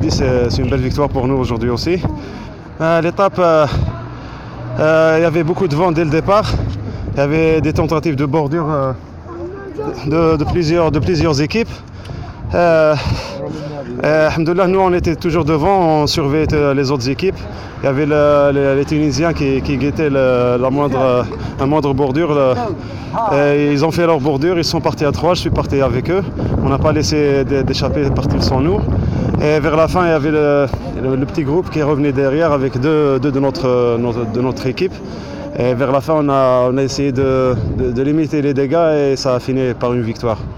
dis c'est une belle victoire pour nous aujourd'hui aussi. L'étape, il y avait beaucoup de vent dès le départ. Il y avait des tentatives de bordure de plusieurs équipes. Alhamdoulilah, nous on était toujours devant, on surveillait les autres équipes. Il y avait les Tunisiens qui guettaient la moindre bordure. Ils ont fait leur bordure, ils sont partis à 3, je suis parti avec eux. On n'a pas laissé d'échapper partir sans nous. Et vers la fin, il y avait le petit groupe qui revenait derrière avec deux de notre équipe. Et vers la fin, on a essayé de limiter les dégâts et ça a fini par une victoire.